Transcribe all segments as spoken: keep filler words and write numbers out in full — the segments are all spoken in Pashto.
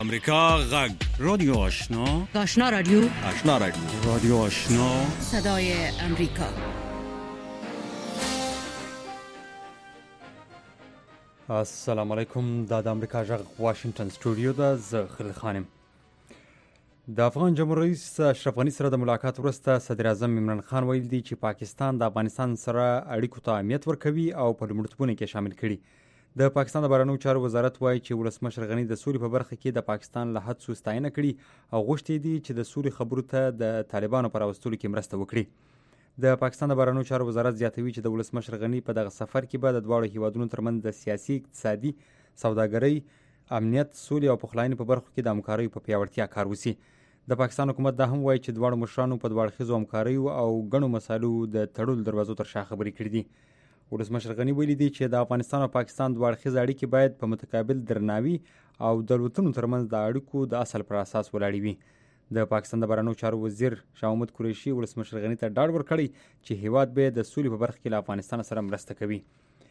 امریکا غږ رادیو آشنا آشنا رادیو آشنا رادیو رادیو آشنا صدای امریکا. السلام علیکم. دا د امریکا غږ واشنگټن سټوډیو ده. زه خلیل خانم. د افغان جمهور رئیس اشرف غني سره د ملاقات وروسته صدر اعظم عمران خان ویل دي چې پاکستان د افغانستان سره اړیکو ته اهمیت ورکوي او په لومړیتوبونو کې شامل کړي. د پاکستان د بهرنیو چارو وزارت وایي چې ولسمشر غني د سولې په برخه کې د پاکستان له هڅو ستاینه کړې او غوښتي دي چې د سولې خبرو ته د طالبانو پر راوستلو کې مرسته وکړي. د پاکستان د بهرنیو چارو وزارت زیاتوي چې د ولسمشر غني په دغه سفر کې به د دواړو هیوادونو ترمنځ د سیاسي، اقتصادي، سوداګرۍ، امنیت، سولې او پخلاینې په برخو کې د همکارۍ په پیاوړتیا کار وشي. د پاکستان حکومت دا هم وایي چې دواړو مشرانو په دوه اړخیزو همکاریو او ګڼو مسایلو د تړلو دروازو تر شا خبرې کړې دي. ولسمشر غني ویلي دي چې د افغانستان او پاکستان دوه اړخیز اړیکې باید په متقابل درناوي او دولتونو ترمنځ د اړیکو د اصل پر اساس ولاړې وي. د پاکستان د بهرنیو چارو وزیر شاه محمود قریشي ولسمشر غني ته ډاډ ورکړی چې هیواد به د سولې په برخه کې له افغانستان سره مرسته کوي.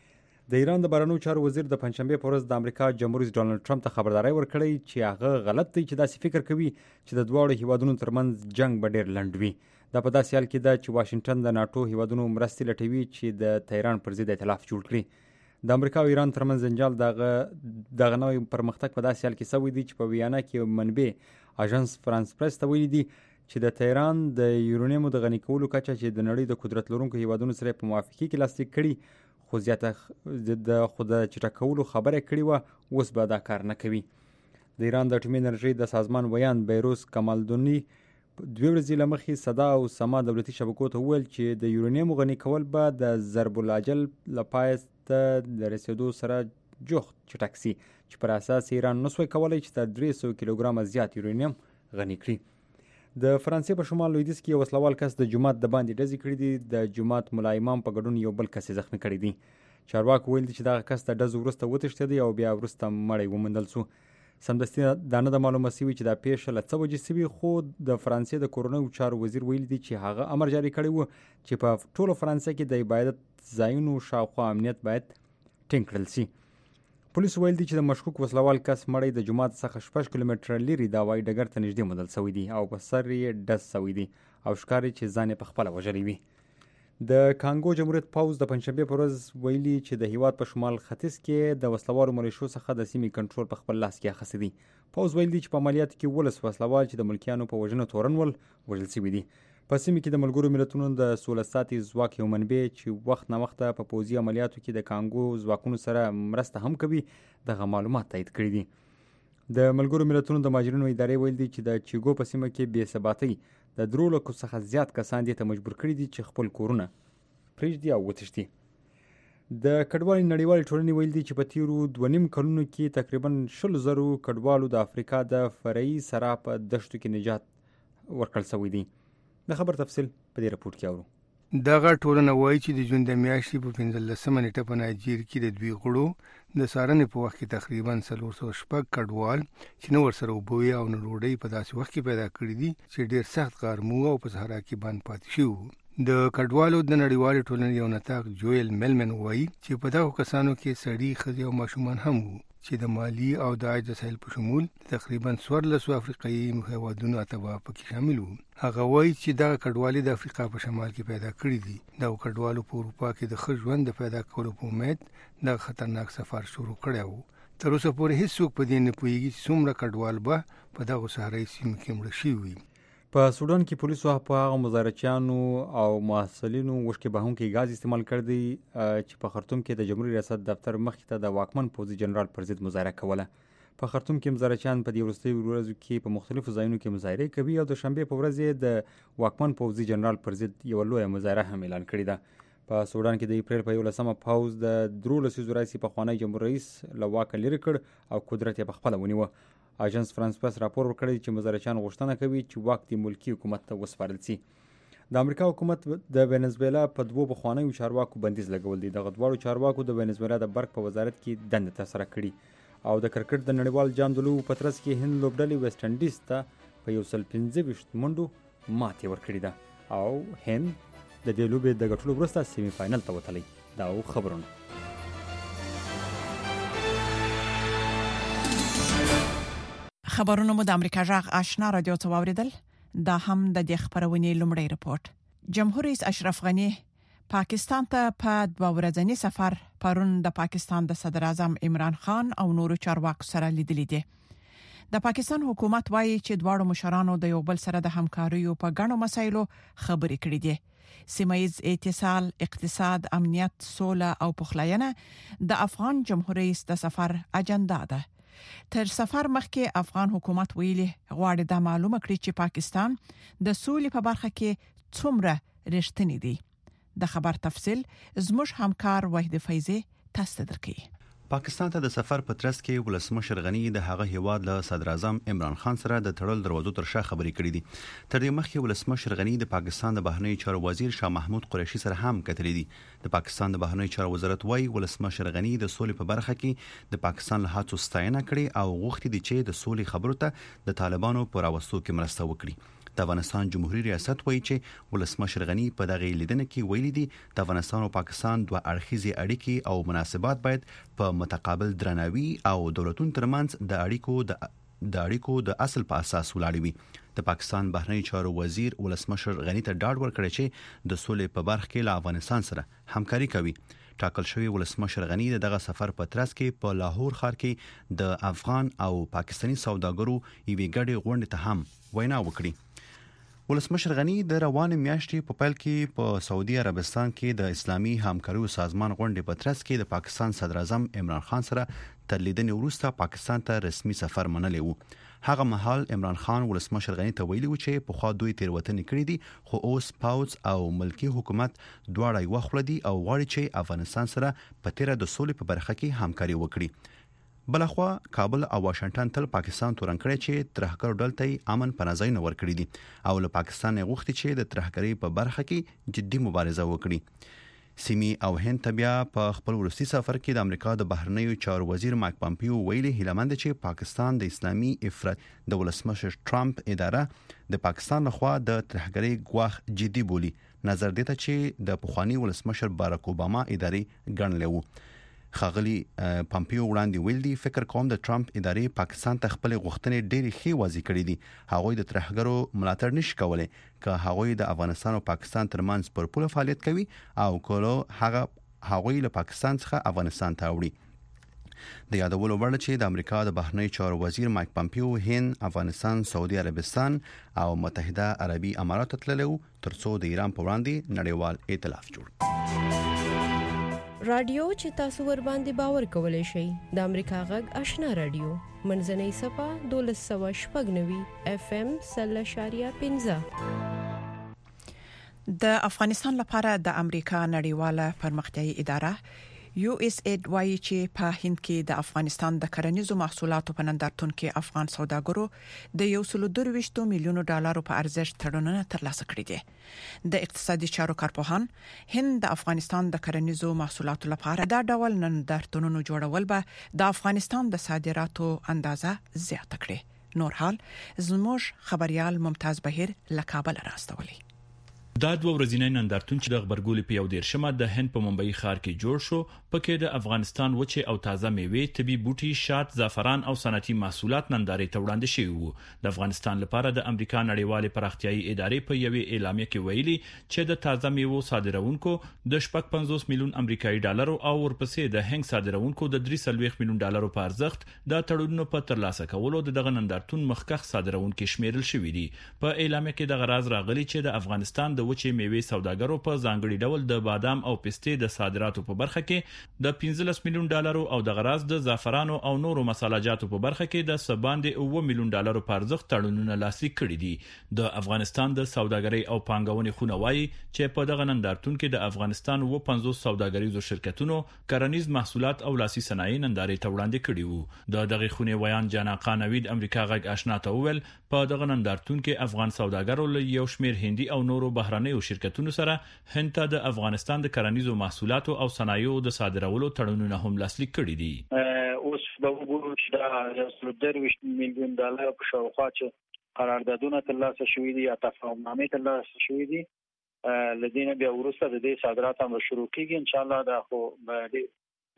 د ایران د بهرنیو چارو وزیر د پنځشنبې په ورځ د امریکا جمهور رئیس ډانلډ ټرمپ ته خبرداری ورکړی چې هغه غلط دی چې داسې فکر کوي چې د دواړو هیوادونو ترمنځ جنگ به ډېر لنډ وي. دا په داسې حال کې ده چې واشنګټن د ناټو هیوادونو مرستې لټوي چې د تهران پر ضد ائتلاف جوړ کړي. د امریکا او ایران ترمنځ جنجال دغه دغه نوې پرمختګ په داسې حال کې شوی دی چې په ویانا کې منبع اژانس فرانس پریس ته ویلي دي چې د تهران د یورانیمو د غني کولو کچه چې د نړۍ د قدرت لرونکو هیوادونو سره په موافقه کې لاسلیک کړي خو زیاته د خود چټکولو خبره کړې وه، اوس به دا کار نه کوي. د ایران د اټومي انرژۍ د سازمان ویان بیروس کمالدوني دوه ورځې له مخې صدا او سما دولتي شبکو ته وویل چې د یورانیمو غني کول به د ضرب العجل له پای ته د رسېدو سره جوخت چټک سي چې پر اساس ایران نسوای کولی چې تر درې سوه کیلوګرامه زیات یورانیم غني کړي. د فرانسې په شمال لویدیځ کې یو وسلوال کس د جومات د باندې ډزې کړي دي. د جومات ملا امام په ګډون یو بل کس زخمي کړی دی. چارواکو ویل دي چې دغه کس د ډزو وروسته وتښتېدی او بیا وروسته مړی وموندل سو. سمدستي دا نه ده معلومه سوي چې دا پیښه له څه وجې سوي، خو د فرانسې د کورنیو چارو وزیر ویلي دي چې هغه امر جاري کړی و چې په ټوله فرانسې کې د عبادت ځایونو شاوخوا امنیت باید ټینګ کړل سي. پولیسو ویل دي چې د مشکوک وسلوال کس مړی د جومات څخه شپږ کیلومتره لرې د هوایي ډګر ته نږدې موندل سوی دی او په سر یې ډز سوی دی او ښکاري چې ځان یې پخپله وژلی وي. د کانګو جمهوریت پوځ د پنځشنبې په ورځ ویلي چې د هیواد په شمال ختیځ کې د وسلوالو ملیشو څخه د سیمې کنټرول په خپل لاس کې اخیستی دی. پوځ ویل دي چې په عملیاتو کې ولس وسلوال چې د ملکیانو په وژنه تورن ول وژل سوي دي. په سیمه کې د ملګرو ملتونو د سوله ساتي ځواک یو منبع چې وخت نه وخت په پوځي عملیاتو کې د کانګو ځواکونو سره مرسته هم کوي دغه معلومات تایید کړي دي. د ملګرو ملتونو د مهاجرینو ادارې ویل دي چې د چیګو په سیمه کې بې ثباتۍ د درو لکو څخه زیات کسان دې ته مجبور کړي دي چې خپل کورونه پرېږدي او وتښتي. د کډوالو نړیوالې ټولنې ویل دي چې په تیرو دوه نیم کلونو کې تقریبا شل زرو کډوالو د افریقا د فرعي سرا په دښتو کې نجات ورکړل شوی دی. د خبر تفصیل په دې راپور کې اورو. دغه ټولنه وایي چې د جون د میاشتې په پنځلسمه نیټه په نایجیر کې د دوی غړو د څارنې په وخت کې تقریبا څلور سوه شپږ کډوال چې نه ورسره اوبه وي او نه ډوډۍ په داسې وخت کې پیدا کړي دي چې ډېر سخت غرمو او په صحرا کې بند پاتې شوي وو. د کډوالو د نړیوالې ټولنې یو نطاق جویل میلمن وایي چې په دغو کسانو کې سړي، ښځې او ماشومان هم وو چې د مالي او د عاج د ساحل په شمول تقریبا څوارلسو افریقایي هېوادونو اتباع پکې شامل وو. هغه وایي چې دغه کډوالي د افریقا په شمال کې پیدا کړي دي. دغو کډوالو په اروپا کې د ښه ژوند د پیدا کولو په امید دغه خطرناک سفر شروع کړی و. تر اوسه پورې هیڅوک په دې نه پوهېږي چې څومره کډوال به په دغو صحرایي سیمو کې مړه شوي وي. په سودان کې پولیسو په هغه مظاهرچیانو او محصلینو وشکې بهونکي غاز استعمال کړ دی چې په خرطوم کې د جمهوریت ریاست دفتر مخې ته د واکمن پوځي جنرال پر ضد مظاهره کوله. په خرطوم کې مظاهرچیان په دې وروستیو ورځو کې په مختلفو ځایونو کې مظاهرې کوي او د شنبې په ورځ یې د واکمن پوځي جنرال پر ضد یوه لویه مظاهره هم اعلان کړې ده. په سودان کې د اپریل په یولسمه پوځ د درو لسیزو راهیسې پخوانی جمهور رئیس له واکه لرې کړ او قدرت یې پخپله ونیوه. اژانس فرانس پریس راپور ورکړی چې مظاهرچیان غوښتنه کوي چې واک د ملکي حکومت ته وسپارل سي. د امریکا حکومت د وینزویلا په دوو پخوانیو چارواکو بندیز لګول دی. دغه دواړو چارواکو د وینزویلا د برق په وزارت کې دندې ترسره کړي او د کرکټ د نړیوال جام د لوبو په ترڅ کې هند لوبډلې ویسټ انډیز ته په یو سل پنځه ویشت منډو ماتې ورکړې ده او هند د دې لوبې د ګټلو وروسته سیمي فاینل ته وتلی. دا خبرونه خبرونه مو د امریکا جغ آشنا رادیو ته واوریدل. دا هم د دې خبرونې لومړی رپورت. جمهور رئیس اشرف غنی پاکستان ته په دوه ورځنی سفر پرون د پاکستان د صدر اعظم عمران خان او نورو چارواکو سره لیدلي دي. د پاکستان حکومت وایي چې دواړو مشرانو د یو بل سره د همکارۍ په غاڼو مسایلو خبرې کړې دي. سیمایي اتصال، اقتصاد، امنیت، سوله او پخلاینه د افغان جمهور رئیس د سفر اجنډا ده. تر سفر مخکې افغان حکومت ویلي غواړي د معلومه کړي چې پاکستان د سولې په برخه کې څومره رښتینی دی. د خبر تفصیل زموږ همکار وحید فیضی تاسو ته درکوي. پاکستان ته د سفر په ترڅ کې ولسمشر غنی د هغه هیواد له صدر اعظم عمران خان سره د تړل دروازو تر شا خبرې کړې دي. تر دې مخکې ولسمشر غنی د پاکستان د بهرنی چارو وزیر شاه محمود قریشي سره هم کتلې دي. د پاکستان د بهرنی چارو وزارت وايي ولسمشر غنی د سولې په برخه کې د پاکستان له هڅو ستاینه کړې او غوښتي دي چې د سولې خبرو ته د طالبانو پر راوستو کې مرسته وکړي. د افغانستان جمهوریت ریاست وایي چې ولسمشر غنی په دغه لیدنه کې ویلي دي د افغانستان او پاکستان دوه اړخیزې اړیکې او مناسبات باید په متقابل درناوي او دولتونو ترمنځ د اړیکو د د اړیکو د اصل په اساس ولاړ وي. د پاکستان بهرنی چارو وزیر ولسمشر غنی ته ډاډ ورکړی چې د سولې په برخه کې له افغانستان سره همکاري کوي. ټاکل شوی ولسمشر غنی دغه سفر په ترڅ کې په لاهور ښار کې د افغان او پاکستاني سوداګرو یوې ګډې غونډې ته هم وینا وکړي. ولسمشر غنی د روان میاشتې په پیل کې په سعودي عربستان کې د اسلامي همکاریو سازمان غونډې په ترڅ کې د پاکستان صدر اعظم عمران خان سره تر لیدنې وروسته پاکستان ته رسمي سفر منلی وو. هغه مهال عمران خان ولسمشر غنی ته ویلي و چې په خوا دوی تیروتنې کړې دي خو اوس پاوز او ملکی حکومت دواړه یو خپل دي او غواړي چې افغانستان سره په تیره د سولې په برخه کې همکاري وکړي. بلخوا کابل او واشنگټن تل پاکستان تورن کړی چې ترهګر ډلته امن پنځای نه ور کړی دي او له پاکستان غوښتي چې د ترهګری په برخه کې جدي مبارزه وکړي. سیمي او هند ته بیا په خپل ورستي سفر کې د امریکا د بهرنیو چارو وزیر مایک پامپیو ویلي هیلمند چې پاکستان د اسلامي افراط د ولسمشر ټرمپ اداره د پاکستان لخوا د ترهګری ګواښ جدي بولی. نظر دیته چې د پخوانی ولسمشر باراک اوباما ادارې ګڼلې وو. خاغلی پامپیو وړاندې ویل دي فکر کوم د ټرمپ ادارې پاکستان ته خپل غوښتنې ډېری ښې واضح کړې دي. هغوی د ترهګرو ملاتړ نشي کولای که هغوی د افغانستان او پاکستان ترمنځ پر پوله فعالیت کوي او کولو هغه هغوی له پاکستان څخه افغانستان ته وړي. د یادولو وړ چې د امریکا د بهرنی چارو وزیر مایک پامپیو هند، افغانستان، سعودي عربستان او متحده عربي امارات تللو ترڅو د ایران په وړاندې نړیوال ائتلاف جوړ. رادیو چې تاسو ور باندې باور کولای شئ د امریکا غږ آشنا رادیو منځنۍ صفه دولس سوه شپږ نوي اف ام سل اشاریه پنځه. د افغانستان لپاره د امریکا نړیواله پرمختیایي اداره یو اس اید وايي چې په هند کې د افغانستان د کرنیزو محصولاتو په نندارتون کې افغان سوداګرو د یو سل درویشت میلیونو ډالرو په ارزښت تړونونه ترلاسه کړي دي. د اقتصادي چارو کارپوهان هند د افغانستان د کرنیزو محصولاتو لپاره دا ډول نندارتونونو جوړول به د افغانستان د صادراتو اندازه زیاته کړي. نور حال زموږ خبريال ممتاز بهیر له کابل راستولي. دا دوه ورځې نندارتون چې د خبرګولې په یو دیرشمه د هند په ممبئی ښار کې جوړ شو پکې د افغانستان وچه او تازه میوې، طبي بوټي، شات، زعفران او صنعتي محصولات نندارې ته وړاندې شوي وو. د افغانستان لپاره د امریکا نړیوالې پراختیایي ادارې په یوې اعلامیه کې ویلي چې د تازه میوو صادرونکو د شپږ پنځوس میلیون امریکایي ډالرو او ورپسې د هنګ صادرونکو د درې سلويخ میلیون ډالرو په ارزښت د تړونونو په ترلاسه کولو دغه نندارتون مخکخ صادرونکو شمیرل شوې دي. په اعلامیه کې د غراز راغلي چې د افغانستان د وچه میوې سوداګرو په ځانګړي ډول د بادام او پستې د صادراتو په برخه کې د پنځلس میلیون ډالرو او د غراز د زعفرانو او نورو مصالحجاتو په برخه کې د سباندې اوه میلیون ډالرو په ارزښت تړونونه لاسلیک کړي دي. د افغانستان د سوداګرۍ او پانګونې خونه وايي چې په دغه نندارتون کې د افغانستان اوه پنځوس سوداګریزو شرکتونو کرنیز محصولات او لاسي صنایع نندارې ته وړاندې کړي وو. د دغه خونه ویان جانا قانوید امریکا غږ آشنا ته وویل په دغه نندارتون کې افغان سوداګرو له یو شمېر هندي او نورو بهرنیو شرکتونو سره هند ته د افغانستان د کرنیزو محصولاتو او صنایعو د صادرولو تړونونه هم لاسلیک کړي دي. اوس د وګورو چې د یو سل درویشت میلیون ډالر په شاوخوا چې قراردادونه ترلاسه شوي دي یا تفاهمنامې ترلاسه شوي دي، لدينا بیا وروسته د دې صادرات هم شروع کیږي ان شاء الله. دا خو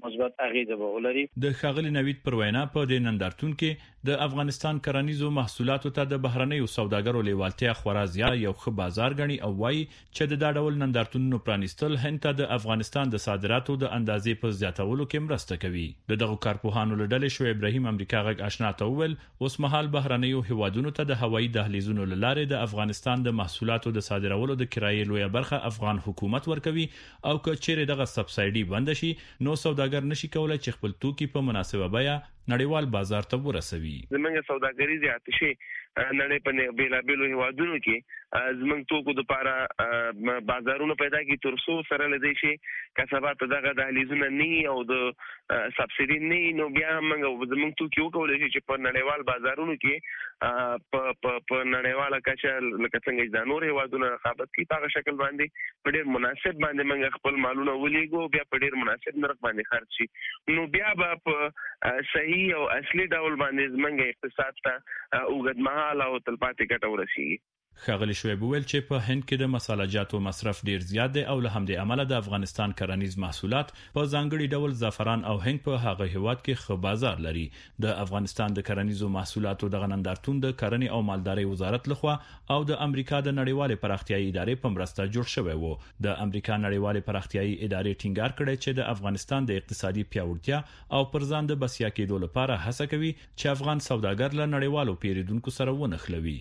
مثبت اغیزه به ولري. د ښاغلي نوید پر وینا په د نندارتون کې د افغانستان کرنیزو محصولاتو ته د بهرنیو سوداګرو لیوالتیا خورا زیات یو ښه بازار غني او وایي چې د دا ډول نندارتونونو پرانیستل هند ته د افغانستان د صادراتو د اندازې په زیاتولو کې مرسته کوي. د دغه کارپوهانو لړل شو ابراهیم امریکا غږ آشنا ته وویل اوس مهال بهرنیو هیوادونو ته د هوایي دهلیزونو لاره د افغانستان د محصولاتو د صادرولو د کرایې لویه برخه افغان حکومت ورکوي او که چیرې دغه سبسایډي بند شي نو سوداګر نشي کولای چې خپل توکي په مناسبه بیه نړیوال بازار ته ورسوي. زمونږ سوداګریزه آتشي نړۍ په بیلابیلو هیوادونو کې زمونږ توکو د لپاره بازارونه پیدا کی تر څو سره لدی شي کسبات دغه دهلیزونه نه او د سبسایډي نه نو بیا موږ زمونږ توکي وکولای شي چې په نړیوال بازارونو کې په په نړیواله کچه لکه څنګه د نور هیوادونو رقابت کوي په شکل باندې په ډیر مناسب باندې موږ خپل مالونه ولېګو بیا په ډیر مناسب نرخ باندې خرڅ شي نو بیا به په صحیح او اصلي ډول باندې زمونږ اقتصاد ته اوږدمهاله او تلپاتې ګټه ورسیږي. ښاغلي شعیب وویل چې په هند کې د مساله جاتو مصرف ډیر زیات دی او له همدې امله د افغانستان کرنیز محصولات په ځانګړي ډول زعفران او هند په هغه هیواد کې ښه بازار لري. د افغانستان د کرنیزو محصولاتو د نندارتون د کرنې او مالدارۍ وزارت لخوا او د امریکا د نړیوالې پراختیایي ادارې په مرسته جوړ شوی وو. د امریکا نړیوالې پراختیایي ادارې ټینګار کړی چې د افغانستان د اقتصادي پیاوړتیا او پر ځان د بسیا کېدو لپاره هڅه کوي چې افغان سوداګر له نړیوالو پیریدونکو سره ونښلوي.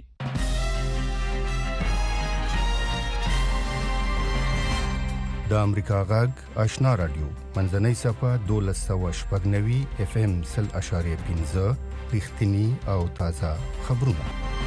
د امریکا غږ آشنا رادیو منځنۍ صفه دولس سوه شپږ نوي اف ام سل اشاریه پنځه رښتینی او تازه خبرونه.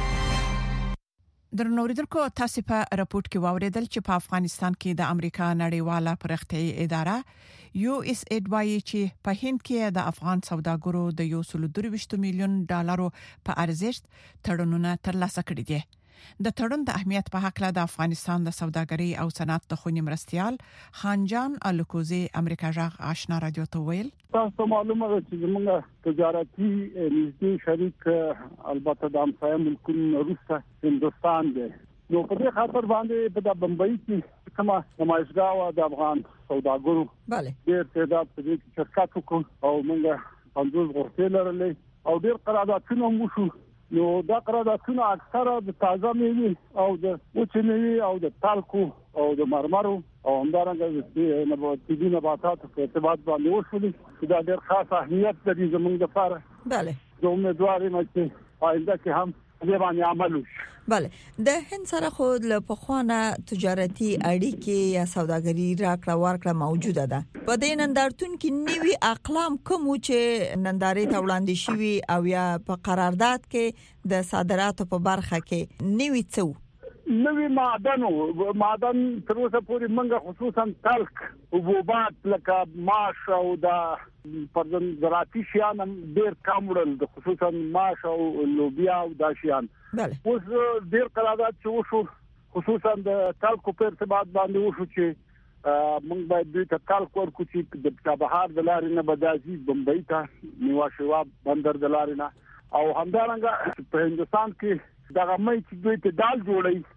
درنوریدونکو تاسو په راپورټ کې واوریدل چې په افغانستان کې د امریکا نړیواله پراختیایي اداره یو اس اید وايي چې په هند کې د افغان سوداګرو د یو سل درویشت میلیون ډالرو په ارزښت تړونونه ترلاسه کړي دي. د تړون د اهمیت په حق له د افغانستان د سوداګرۍ او صنعت د خونی مرستيال خانجان الکوزي امریکا جغ آشنا رادیو ته ویل تاسو معلومه ده چې موږ تجارتي نږدې شریک البته د همسایه ملکونو روسه هندستان دی نو په دې خاطر باندې په بمبئی کې کومه نمایشګاه د افغان سوداګرو bale ډېر تعداد په دې کې شرکت وکړ او موږ پنځوس غرفې لرلې او ډېر قراردادونه مو شو نو دا قراردادونه اکثره د تازه میوه او د وچنوي او د تالکو او د مرمرو او همدارنګه د نباتي نباتاتو په ارتباط باندې وشول دا ډېر خاص اهمیت لري زموږ لپاره. bale زه امیدوار یم چې آینده کې هم دې باندې عمل وشي. bale د هند سره خو له پخوانه تجارتي اړیکې یا سوداګري راکړه ورکړه موجوده ده. په دې نندارتون کې نیوي اقلام کوم چې نندارې ته وړاندې شوي او یا په قرارداد کې د صادراتو په برخه کې نیوي څو نوی معدن معدن تر اوسه پورې منګه خصوصا تلک او حبوبات لکه ماش او د پردن زراعتي شیان ډېر کم وړل د خصوصا ماش او لوبیا او د شیان اوس ډېر قرارداد چې وشو خصوصا د تلکو په ارتباط باندې وشو چې موږ باید دوی ته تلک ورکو چې د چابهار د لارې نه بدازي بمبئی ته نیوا شوا بندر د لارې نه او همدارنګه په هندستان کې دا مې چې دوی ته دال جوړي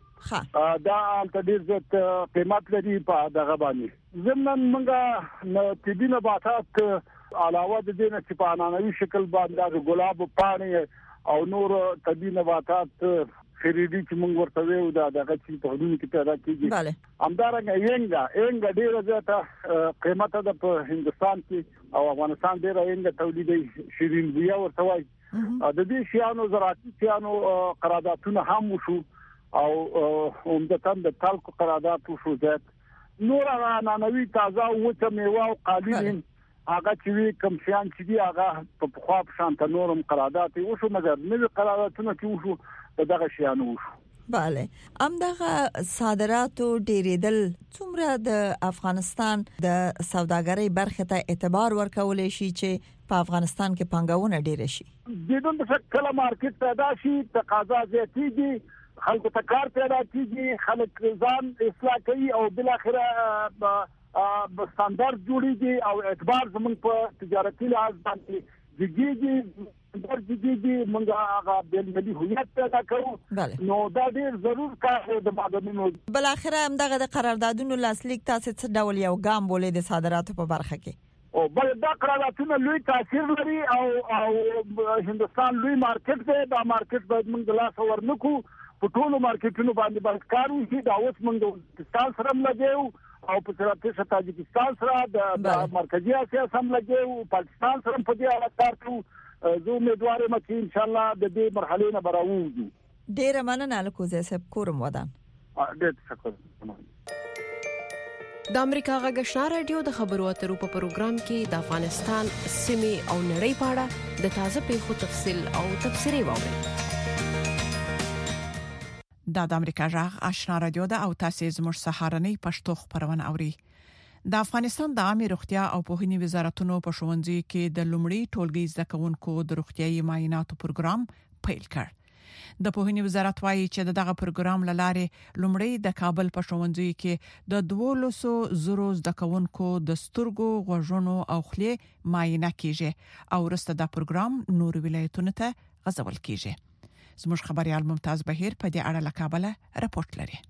دا البته ډېر زیات قیمت لري په دغه باندې زمونږ موږ طبي نباتات علاوه د دې نه چې په انانوي شکل باندې ګلاب پاڼې او نور طبي نباتات خریدي چې موږ ورته ویو دا دغه چې په دې کې پیدا کیږي همدارنګه ینګا ینګا ډېر زیات قیمت ده په هندستان کې او افغانستان ډېر ینګا تولیدي شیرین بیا ورته وایي د دې شیانو زراعتي شیانو قراردادونه هم وشو او عمدتاً د تلکو قرارداد وشو زیات نور انانوي تازه وچه میوه او قالین هغه چې کوم شیان چې دی هغه په خوا په شان تنورم قرارداد وشو مګر نوې قراردادونه چې وشو دغه شیان وشو. bale امدغه صادراتو ډیریدل څومره د افغانستان د سوداګرۍ برخه ته اعتبار ورکول شي چې په افغانستان کې پنګاونه ډیر شي د دې په شکل مارکیټ پیدا شي تقاضا زیاتېږي خلکو ته کار پیدا کیږي خلک ځان اصلاح کوي او بل اخره به ستاندرد جوړیږي او اعتبار زموږ په تجارتي لحاظ باندې جديږي در جديږي موږ هغه بل ملي هویت پیدا کوو نو دا ډیر ضرور کار د معدنونو بل اخره هم دغه د قراردادونو لاسلیک تاسو څه ډول یو ګام بولې د صادراتو په برخه کې او بل دا قراردادونه لوی تاثیر لري او او هندستان لوی مارکیټ دی. دا مارکیټ باید موږ د لاس ورنکو په ټولو مارکیټونو باندې باید کار وشي. دا اوس موږ د پاکستان سره لګیو او په ترڅ تاجکستان سره د مرکزی اسیا سره لګیو، پاکستان سره په دې اړه کار کوو. زه امیدوار یم چې ان شاء الله د دې مرحلې نه براوځو. ډیر مننه لکوزه صاحب کورم ودان. ډیر شکر. د امریکا غږ آشنا رادیو د خبرو اترو په پروګرام کې د افغانستان سیمې او نړۍ په اړه د تازه پیښو تفصیل او تبصرې واورئ. دا د امریکا غږ آشنا رادیو د او تاسو زموږ سهارنۍ پښتو خبرونه اوري. د افغانستان د عامه روغتیا او پوهنې وزارتونو په شونځي کې د لومړي ټولګي زده کوونکو د روغتيایي معایناتو پروګرام پیل کړ. د پوهنې وزارت وايي چې دغه پروګرام لاره لومړی د کابل په شونځي کې د دوولسو زرو زده کوونکو د سترګو، غوږونو او خولې معاینه کیږي او وروسته د پروګرام نور ولایتونو ته غځول کیږي. زموږ خبريال ممتاز بهیر په دې اړه له کابل راپورټ لري.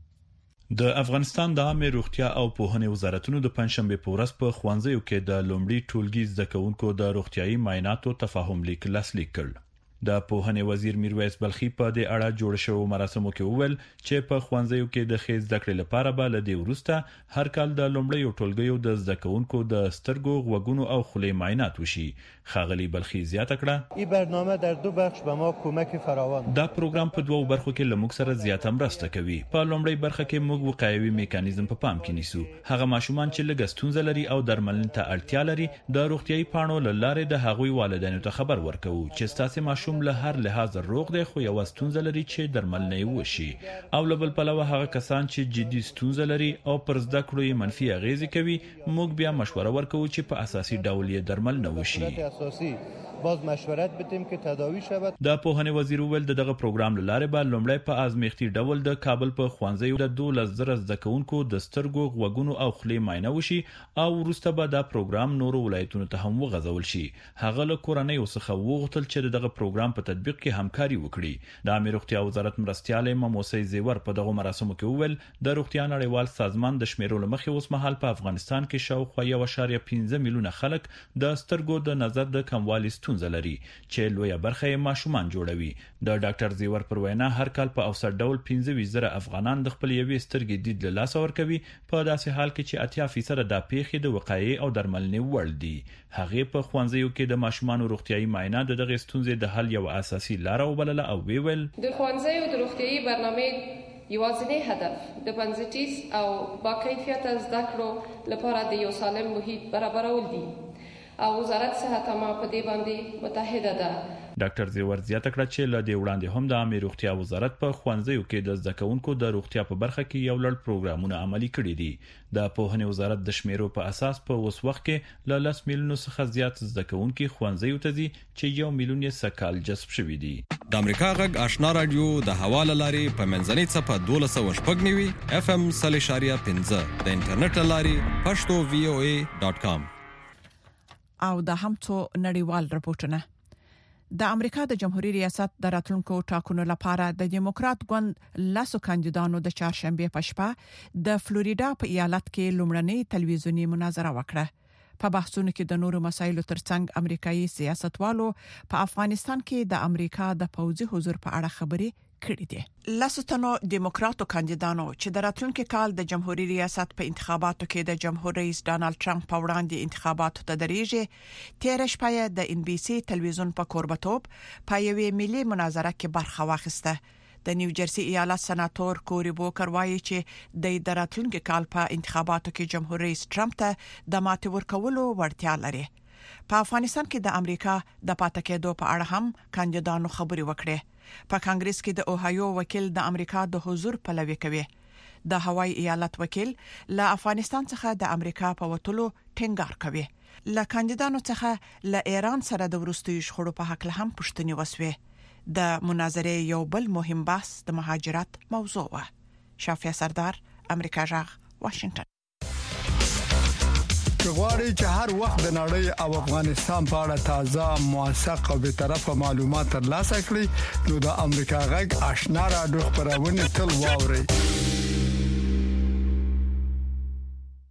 د افغانستان د عامه روغتیا او پوهنې وزارتونو د پنځشنبه په ورځ په خوانځیو کې د لومړي ټولګي زده کوونکو د روغتيایي معایناتو تفاهم لیک لاسلیک کړ. د پوهنې وزیر میرویس بلخي په دې اړه جوړ شوو مراسمو کې وویل چې په خوانځیو کې د خېز ذکر لپاره به له دې وروسته هر کال د لومړیو ټولګیو د زده کوونکو د سترګو، غوږونو او خولې معاینات وشي. ښاغلي بلخي زیاته کړه، این برنامه در دو بخش به ما کمک فراوان. دا پروګرام په دوو برخو کې لموږ سره زیاته مرسته کوي. په لومړی برخه کې موږ وقایوي میکانیزم په پام کې نیسو. هغه ماشومان چې لږ ستونزه لري او درملنې ته اړتیا لري، د روغتيایي پاڼو له لارې د هغوی والدینو ته خبر ورکوو چې ستاسو ماشوم له هر لحاظ روغ دی خو یو ستونزه لري چې درملنه وشي. او له بل پلوه هغه کسان چې جدي ستونزه لري او پر زده کړو یې منفي اغیزې کوي، موږ بیا مشوره ورکوو چې په اساسي ډول یې درملنه وشي. باز مشورت بدیم که تداوی شود. د پوهنې وزیر ویل دغه پروګرام لاره به لومړی په ازمیختي ډول د کابل په خوانځیو د دولس زره زده کوونکو د سترګو، غوږونو او خولې معاینه وشي او وروسته به دا پروګرام نورو ولایتونو ته هم وغځول شي. هغه له کورنۍ څخه وغوښتل چې دغه پروګرام په تطبیق کې همکاري وکړي. د عامه روغتیا وزارت مرستيال مموسی زیور په دغه مراسمو کې وویل د روغتیا نړیوال سازمان د شمیرو لمخې اوس مهال په افغانستان کې شاوخوا یو اعشاریه پنځه میلیونه خلک د سترګو د نظر د کموالي ستونزه لري چې لویه برخه یې ماشومان جوړوي. د ډاکټر زیور پر وینا هر کال په اوسط ډول پنځه ویشت زره افغانان د خپل یوې سترګې دید له لاسه ورکوي، په داسې حال کې چې اتیا فیصد د پیښې د وقایې او درملنې وړ دي. هغه په خوانځیو کې د ماشومان روغتيایي معاینه د دغه ستونزې د حل یو اساسي لار وبلله او ویل د خوانځیو د روغتيایي برنامه یوازینی هدف د بنسټیز او با کیفیت زده کړو لپاره د یو سالم محیط برابرول دي او وزارت صحت عامه په دې باندې متحده ده. ډاکټر زیور زیاته کړه چې له دې وړاندې هم د عامه روغتیا وزارت په خوانځیو کې د زده کوونکو د روغتیا په برخه کې یو لړ پروګرامونه عملي کړي دي. د پوهنې وزارت د شمیرو په اساس په اوس وخت کې له لس میلیونو څخه زیات زده کوونکي خوانځیو ته دي چې یو میلیون یې سکهال جذب شوي دي. د امریکا غږ آشنا رادیو د حواله لاري په منځنۍ صفه دولس او شپږ نیوي اف ام صلی شاریه پنځه د انټرنیټ لاري پښتو وی او ای ډاټ کام. او د هم څو نړیوال راپورټونه. د امریکا د جمهوریت ریاست د راتلونکو ټاکنو لپاره د دیموکرات ګوند لاسو کاندیدانو د چهارشنبه په شپه د فلوریدا په ایالت کې لومړنۍ تلویزیونی مناظره وکړه. په بحثونو کې د نورو مسایلو ترڅنګ امریکایي سیاستوالو په افغانستان کې د امریکا د پوځي حضور په اړه خبرې کړې دي. لاسوتنو دیموکراتو کاندیدانو چې د راتلونکي کال د جمهوریت ریاست په انتخاباتو کې د جمهور رئیس ډانلډ ټرمپ په وړاندې انتخاباتو ته درېږي، تیر شپه د ان بي سي تلویزیون په کوربتوب په یوې ملي مناظره کې برخه واخیسته. د نیو جرسي ایالت سناتور کوري بوکر وایي چې د راتلونکي کال په انتخاباتو کې جمهور رئیس ټرمپ ته د ماتې ورکولو وړتیا لري. په افغانستان کې د امریکا د پاتې کېدو په اړه هم کاندیدانو خبرې وکړې. په کانګرس کې د اوهایو وکیل د امریکا د حضور پلوي کوي. د هوای ایالت وکیل له افغانستان څخه د امریکا په وټلو ټینګار کوي. له کاندیدانو څخه له ایران سره د ورستیو شخړو په حق له هم پوښتنې وسوي. د مناظرې یو بل مهم بحث د مهاجرت موضوع و. شافیا سردار، امریکا جغ، واشنگټن. غواړي چې هر وخت د نړۍ او افغانستان په اړه تازه، موثق او به طرفه معلومات ترلاسه کړئ، نو د امریکا غږ آشنا رادیو خبرونه تل واورئ.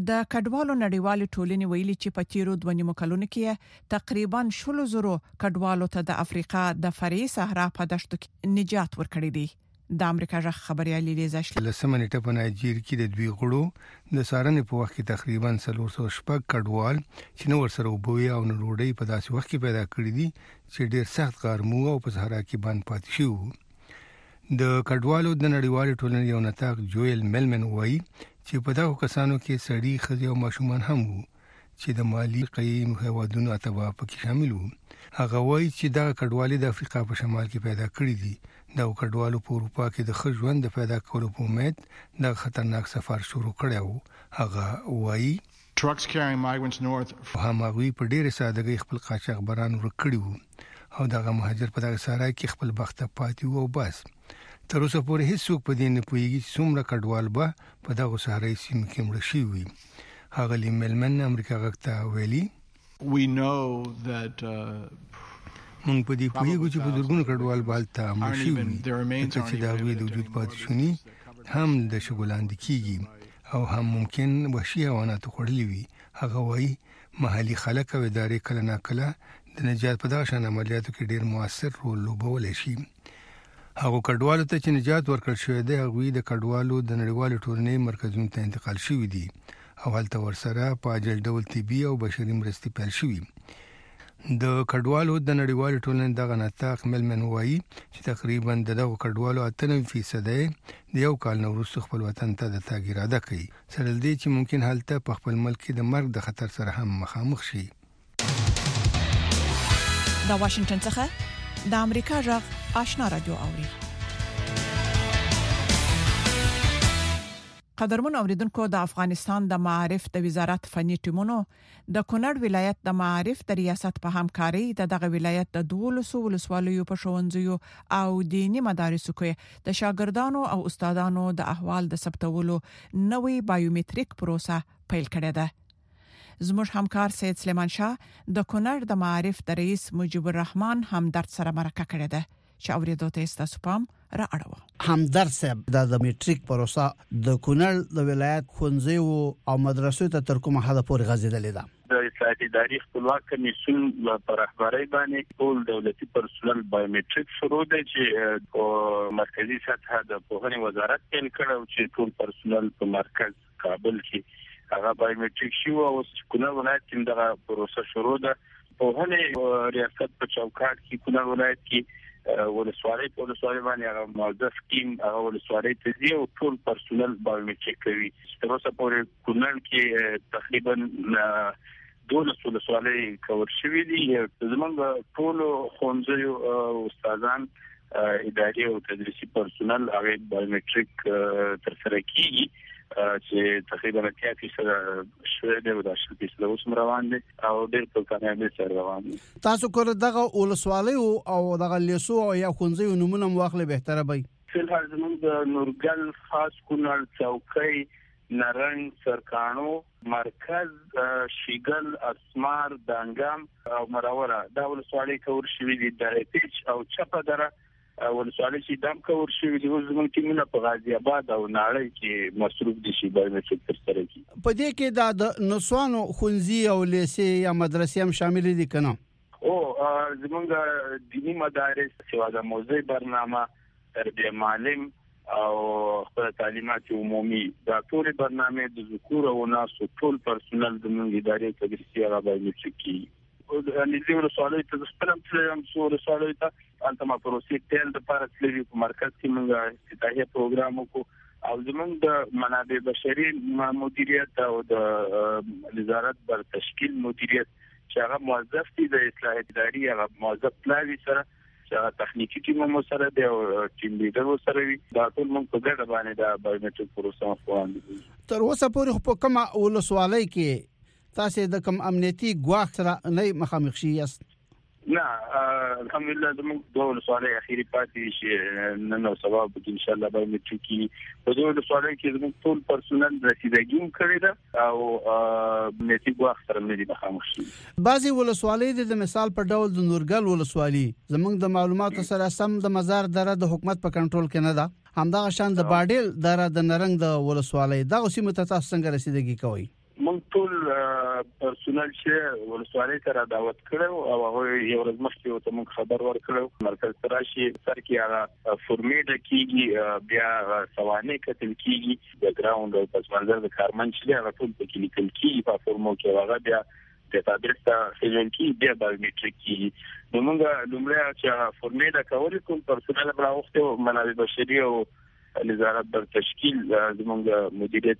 د کډوالو نړیوال ټولنې ویلي چې په تیرو دوه نیمو کلونو کې تقریبا شلو زرو کډوالو ته د افریقا د فرعي صحرا په دشتو کې نجات ورکړی دی. د امریکا ژغ خبريالي لیزا شل لسمه نیټه په نایجیر کې د دوی غړو د سارنې په وخت کې تقریبا څلور سوه شپږ کډوال چې نو ورسره وبوي او نړوړې په داسې وخت کې پیدا کړی دي چې ډېر سخت غرمو او په صحرا کې باندې پاتې شو. د کډوالو د نړیوال ټولنې یو نتاق جویل ملمن وایي چې په دغه کسانو کې سړي خځې او ماشومان هم وو چې د مالی قیم هوادونو اتباع پکې شامل وو. هغه وایي چې دا کډوالي د افریقا په شمال کې پیدا کړی دي. دا کډوالو په اروپا کې د ښه ژوند د پیدا کولو په امید د خطرناک سفر شروع کړی وو. هغه وایي trucks carrying migrants north همغوی په ډېر سادهګۍ خپل قاچاقبران ورکړي وو او دغه مهاجر په دغه سارای کې خپل بخت پاتې وو. بس تر اوسه پورې هیڅوک په دې نه پوهیږي چې څومره کډوال به په دغه سارای سیمه کې مړ شي وي. هغه لیملمن امریکا غږ ویلي we know that uh, مونږ په دې پوهیږو چې په درګونو کډوال بالته مړ شي وي چې دا وی د وجود پاتې شونی هم د شګولاندې کیږي او هم ممکن وحشي حیوانات خوړلي وي. هغه وایي محلي خلک او ادارې کله ناکله د نجات په دغه شان عملیاتو کې ډیر موثر رول لوبولی شي. هغه کډوالو ته چې نجات ورکړل شوی دی هغوی د کډوالو د نړیوال ټولنې مرکزونو ته انتقال شوي دي او هلته ورسره په عاجل ډول طبي او بشري مرستې پیل شوي. د کډوالو د نړیوال ټولنې دغه نتاق ملمن وایي چې تقریبا دغه کډوالو اته نوي فیصد د یو کال نه وروسته خپل وطن ته د تګ اراده کوي سره دې چې ممکن هلته په خپل ملک کې د مرګ د خطر سره هم مخامخ شي. د واشنگټن څخه د امریکا ژغ آشنا رادیو اوري. قدرمن اوریدونکو د افغانستان د معارف د وزارت فني ټیمونو د کونړ ولایت د معارف د ریاست په همکاري د دغه ولایت د دولسو ولسوالیو په ښوونځیو او دینی مدارسو کې د شاګردانو او استادانو د احوال د ثبتولو نوې بایومټریک پروسه پیل کړې ده. زموږ همکار سید سلیمان شاه د کونړ د معارف د رئیس مجيب الرحمن همدرد سره مرکه کړې ده چې اوریدو ته تاسو پام را اړوو. همدرد صاحب د میټریک پروسه د کونړ د ولایت ښوونځیو او مدرسو ته تر کومه حد پورې غځېدلې ده. د اصلاحاتي اداري خپلواک کمیسیون په رهبرۍ باندې ټول دولتي پرسونل بایومټریک شروع دی چې په مرکزی سطح د پوهنې وزارت پیل کړو چې ټول پرسونل په مرکز کابل کې هغه بایومټریک شي او کونړ ولایت کې دغه پروسه شروع ده. پوهنې ریاست په چوکاټ کې کونړ ولایت کې ولسوالۍ په ولسوالۍ باندې هغه موظف ټیم هغه ولسوالۍ ته ځي او ټول پرسونل بایومټریک کوي. تر اوسه پورې کونړ کې تقریبا دولس ولسوالۍ کور شوي دي. زموږ ټول ښوونځیو استادان اداري او تدریسي پرسونل هغه بایومټریک ترسره کوي چې تقریبا اتیا فیصد شوه دی او د شل فیصد اوس روان دي او ډېر په کامیابی سره روان دي. تاسو کور دغه ولسوالۍ او دغه لیسو او یا ښوونځیو نمونه واخلې بهتره وي. فلحال زموږ د نورګل خاص کونړ چوکۍ نرنګ سرکانو مرکز شیګل اسمار دانګام او مراوره دا ولسوالۍ کور شوي دي. د پیچ او چپه دره ولسوالۍ چې دام کور شوي دي. اوس زموږ ټیمونه په غازی آباد او ناړۍ کې مصروف دي چې بایومټریک ترسره کړي. په دې کې د نسوانو ښوونځي او لیسې یا مدرسې هم شامل دي کنه؟ او زموږ دینی مدارس سوا د موضوع برنامه تربیه معلم او خپل تعلیمات عمومي دا ټول برنامه د ذکور او ناسو ټول پرسونل د موږ ادارې تدریسي هغه بایومټریک کړي. نږدې ولسوالۍ ته خپلم تلم څو ولسوالۍ ته هلته ما پروسې تل د لپاره تللي په مرکز کې موږ افتتاحیه پروګرام وکړو او زموږ د منابع بشري مدیریت او د وزارت بر تشکیل مدیریت چې هغه موظف دي د اصلاحاتي اداري هغه موظف پلاوي سره چې هغه تخنیکی ټیم مو سره دی او ټیم لیډر مو سره وي دا ټول موږ په ګډه باندې د بایومټریک پروسه روان دي. تر اوسه پورې په کومه ولسوالۍ کې تاسو د کوم امنیتي ګواښ سره نه مخامخ شئ یاست؟ نه الحمدلله زموږ دوه ولسوالۍ اخیری پاتې شي نن او سبا به ان شاء الله بایومټریک په دوه ولسوالۍ کې زموږ ټول پرسونل رسیدګي هم کړی ده او امنیتي ګواښ سره نه دي مخامخ شي. بعضي ولسوالۍ د مثال په ډول د نورګل ولسوالۍ زموږ د معلوماتو سره سم د مزار دره د حکومت په کنټرول کې نه ده. همدغه شان د باډیل دره د نرنګ د ولسوالۍ دغه سیمه ته تاسو څنګه رسیدګي کوئ؟ موږ ټول پرسونل چې ولسوالۍ ته دعوت کړو او هغه یو ورځ مخکې ته موږ خبر ورکړو مرکز تراشي سر کې هغه فورمیټ کیږي بیا سوانه کتل کیږي د ګراوند او پس منظر د کارمن چې هغه ټول په کې لیکل کیږي په فورمو کې هغه بیا د تدریس سیجن کې بیا بایومټریک کیږي نو موږ لومړی چې فورمیټ کول کوم پرسونل براوخته منابع بشري او وزارت بر تشکیل زموږ مدیریت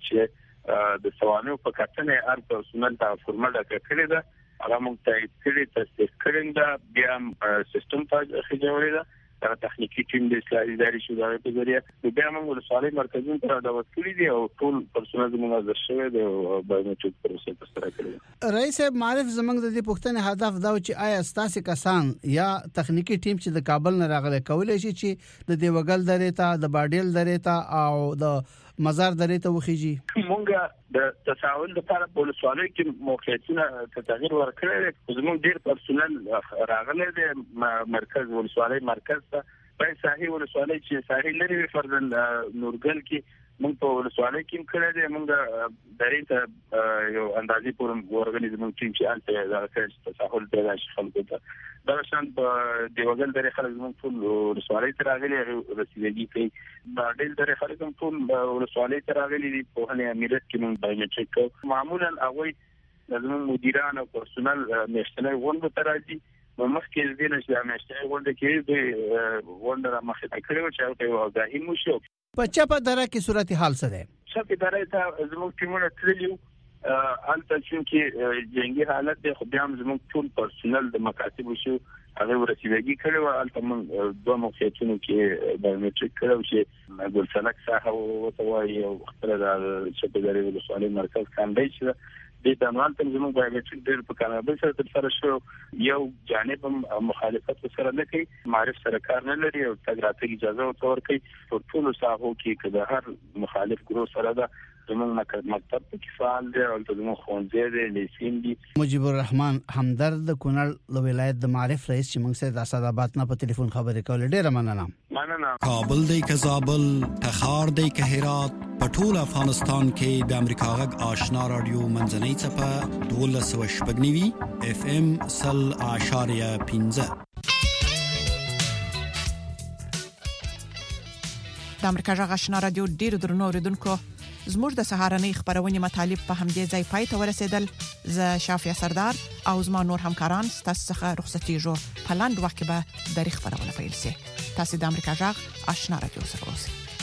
چې د سوانو په کتنه هر پرسونل ته فورمټ کړی دا هغه موږ ته کړی تصدیق کړی دا بیا سیستم ته خجوړی دا دا تخنیکی ټیم د اصلاحي ادارې شو دا په ذریعہ د بیا موږ ولسوالۍ مرکزونو ته دعوت کړی دی او ټول پرسونل زموږ حاضر شوی دی او بایومټریک پروسه تر سره کړی. رئیس معرف زموږ د دې پوښتنې هدف دا و چې آیا ستاسو کسان یا تخنیکی ټیم چې د کابل نه راغلي کولای شي چې د دیوګل درې ته د باډیل درې ته او د مزار درې ته وخیږي. مونږ د تساؤل لپاره په ولسوالۍ کې موقعیتونه تغیر ورکړل زموږ ډیر پرسونل راغلي د مرکز ولسوالۍ مرکز ته په ساحي ولسوالۍ چې ساحي لري فرضاً نورګل کې موږ په ولسوالۍ کې کړه دې موږ درې ته یو اندازې پورم ورغلي زموږ ټیم چې الته راځي تساؤل پیدا شي خلکو ته دا شان په دیوګل درې خلک زموږ ټول ولسوالۍ ته راغلي رسیدګي کوي باډل درې خلک هم ټول ولسوالۍ ته راغلي دي په هله امیرت کې موږ بایومټریک معمولا هغه زموږ مدیران او پرسونل میشتنه غونډه ته راځي نو مخکې دې نشي میشتنه غونډه کې د غونډه مخه کړو چې او ته واضح مو شو په چپه دره کې صورتحال څه ده؟ چپه دره ته زموږ ټیمونه تللیو البته چې جنگي حالت د خو بیا زموږ ټول پرسونل د مکاتب شو هغه ورسیدګي کړو البته موږ دوه موقعیتونو کې بایومټریک کړو چې ګل سلک ساحه او توای او خپل د چپه دره ولسوالۍ مرکز کاندای شي د تنوان تم زموږ بایومټریک ډېر په کاناډا سره تر سره شو یو جانب مخالفت سره نه کوي معرف سره کار نه لري او تګراته اجازه ورکوي په ټول ساحو کې کله هر مخالف ګروه سره دا زموږ مکتب کې فعال دی او زموږ ښوونځي دی لیسین دی. مجيب الرحمن همدرد د کونړ د ولایت د معرف رئیس چې موږ سره د اسداباد نه په ټلیفون خبرې کولې ډېر مننه. مننه. کابل دی که زابل تخار دی که هرات په ټول افغانستان کې د امریکا غږ آشنا رادیو منځنۍ څپه دولس سوه شپږ نوي اف ام سل اشاریه پنځه. د امریکا غږ آشنا رادیو ډیر درنو اوریدونکو زموږ د سهارنۍ خبرونه مطالب په همدې ځای پای ته ورسېدل. ز شافیا سردار او زما نور همکاران ستاسو څخه رخصتېږو په لاندې وخت کې به د خبرونه پیل شي. تاسو د امریکا غږ آشنا رادیو سره اوسئ.